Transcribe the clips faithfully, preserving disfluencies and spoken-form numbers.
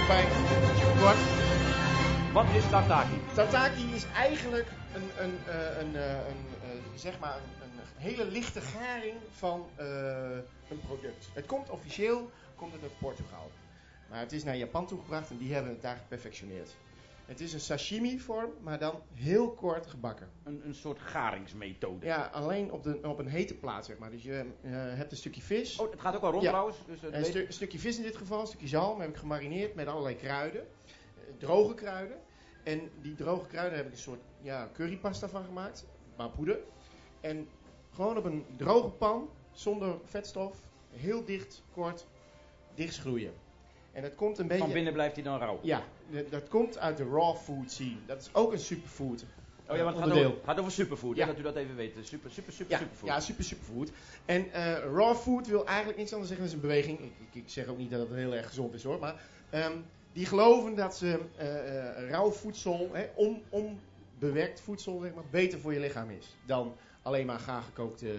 bij kort. Wat is tataki? Tataki is eigenlijk een, een, uh, een, uh, een, uh, zeg maar een, een hele lichte garing van uh, een product. Het komt officieel komt het uit Portugal. Maar het is naar Japan toegebracht en die hebben het daar geperfectioneerd. Het is een sashimi vorm, maar dan heel kort gebakken. Een, een soort garingsmethode. Ja, alleen op, de, op een hete plaat, zeg maar. Dus je uh, hebt een stukje vis. Oh, het gaat ook al rond ja. trouwens. Dus een, stu- een stukje vis in dit geval, een stukje zalm, heb ik gemarineerd met allerlei kruiden. Uh, droge kruiden. En die droge kruiden heb ik een soort ja, currypasta van gemaakt. Mapoeder. En gewoon op een droge pan, zonder vetstof, heel dicht, kort, dichtschroeien. En dat komt een beetje... Van binnen blijft hij dan rauw? Ja, d- dat komt uit de raw food scene. Dat is ook een superfood. Oh ja, want het gaat over, gaat over superfood, ja. Hè, dat u dat even weet. Super, super, super, ja, superfood. Ja, super, superfood. En uh, raw food wil eigenlijk niets anders zeggen dan een beweging. Ik, ik, ik zeg ook niet dat het heel erg gezond is hoor, maar um, die geloven dat ze uh, uh, rauw voedsel, hè, on, onbewerkt voedsel, zeg maar, beter voor je lichaam is dan alleen maar gaar gekookte,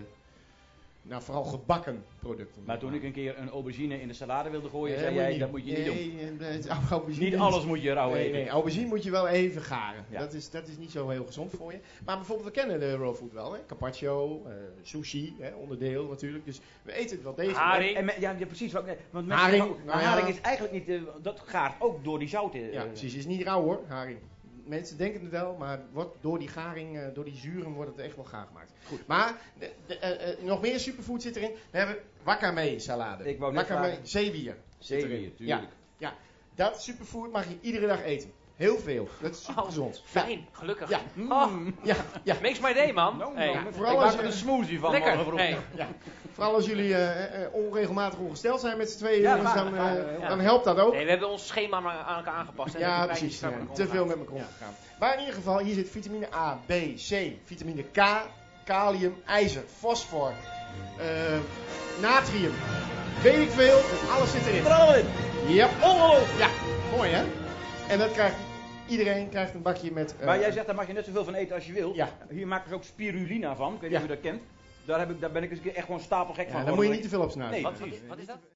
nou vooral gebakken producten. Maar toen ik een keer een aubergine in de salade wilde gooien, nee, zei jij, niet, dat moet je nee, niet doen. Nee, nee, niet alles moet je rauw nee, eten. Nee, aubergine moet je wel even garen. Ja. Dat, is, dat is niet zo heel gezond voor je. Maar bijvoorbeeld, we kennen de raw food wel. Hè? Carpaccio, uh, sushi, hè? Onderdeel natuurlijk. Dus we eten het wel degelijk. Haring. En, en, ja, ja, precies. Want mensen haring. Zeggen, nou, haring ja. is eigenlijk niet, uh, dat gaart ook door die zouten. Uh, ja, precies. Is niet rauw hoor, haring. Mensen denken het wel, maar wordt door die garing, uh, door die zuren wordt het echt wel gaar gemaakt. Goed. Maar de, de, uh, uh, nog meer superfood zit erin. We hebben wakame salade. Ik wou net wakame zeewier. Zeewier, tuurlijk. Ja, ja, dat superfood mag je iedere dag eten. Heel veel. Dat is super gezond. Oh, fijn, ja. Gelukkig. Ja. Oh. Ja, ja. Makes my day, man. No, no, hey. ja, vooral ik als maak er je... een smoothie van. Lekker. Morgen Hey. Ja. Vooral als jullie uh, uh, onregelmatig ongesteld zijn met z'n tweeën, ja, jongens, vaak, dan, uh, vaak, ja. dan helpt dat ook. Nee, we hebben ons schema maar aan elkaar aangepast. Ja, precies. Ja, te veel met elkaar omgegaan. Maar in ieder geval, hier zit vitamine A, B, C, vitamine K, kalium, ijzer, fosfor, uh, natrium. Weet ik veel, alles zit erin. Er allemaal in. Ja, ongelooflijk. Ja, mooi hè? En dat krijgt iedereen krijgt een bakje met... Uh, maar jij zegt, daar mag je net zoveel van eten als je wil. Ja. Hier maken ze ook spirulina van. Ik weet niet ja. of je dat kent. Daar, heb ik, daar ben ik eens echt gewoon stapelgek ja, van. Daar moet je niet te veel op snuiven. Nee, wat, wat, is, wat is dat?